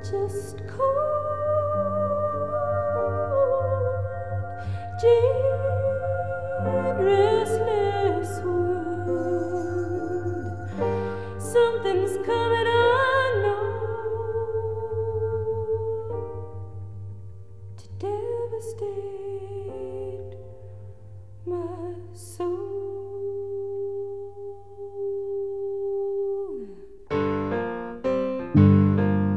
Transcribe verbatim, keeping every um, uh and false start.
just cold, deep, restless world. Something's coming, I know, to devastate my soul.